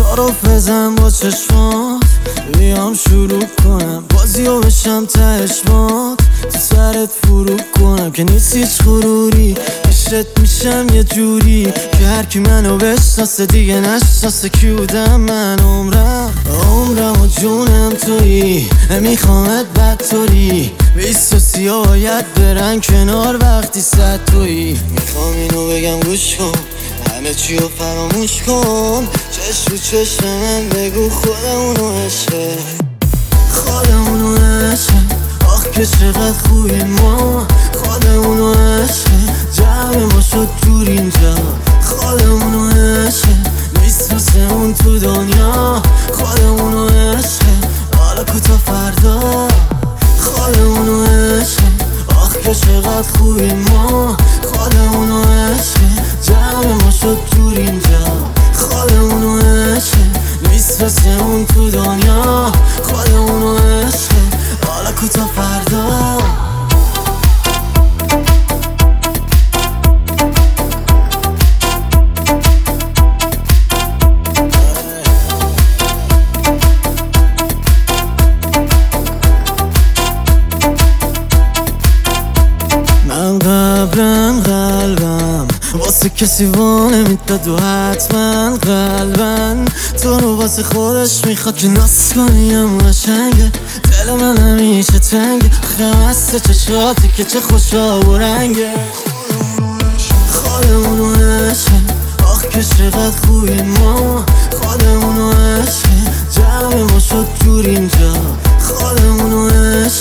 تعارف بزن با چشمات، بیام شروع کنم بازیو بشم تشمات، تو سرت فرو کنم که نیست هیچ غروری. عشقت میشم یه جوری که هرکی منو بشناسه دیگه نشناسه کی بودم من. عمرم و جونم تویی، نمیخوامت بدطوری. 23 باید برن کنار وقتی صد تویی. میخوام اینو بگم گوش کن، همه چی رو فراموش کن. چشم رو چشم من بگو خودمونو عشقه، خودمونو عشقه. آخ که چقدر خوبی ما، خودمونو عشقه. جمع ما شد جور اینجا، خودمونو عشقه. نیست مثل اون تو دنیا، خودمونو عشقه. حالا کوتا فردا، خودمونو عشقه. آخ که چقدر خوبی ما، خودمونو عشقه. جمع ما شد جور اینجا، خودمونو عشقه. نیست مثل اون تو دنیا، خودمونو عشقه. حالا کوتا فردا. من قلبم واسه کسی وانه میداد و حتما قلبن تو رو واسه خودش میخواد که ناس کنی. اما قشنگه دل من همیشه تنگه، خمسته چشاتی که چه خوشا و رنگه. خودمونو عشقه، آخ که چقدر خوبی ما، خودمونو عشقه. جمع ما شد جور اینجا، خودمونو عشقه.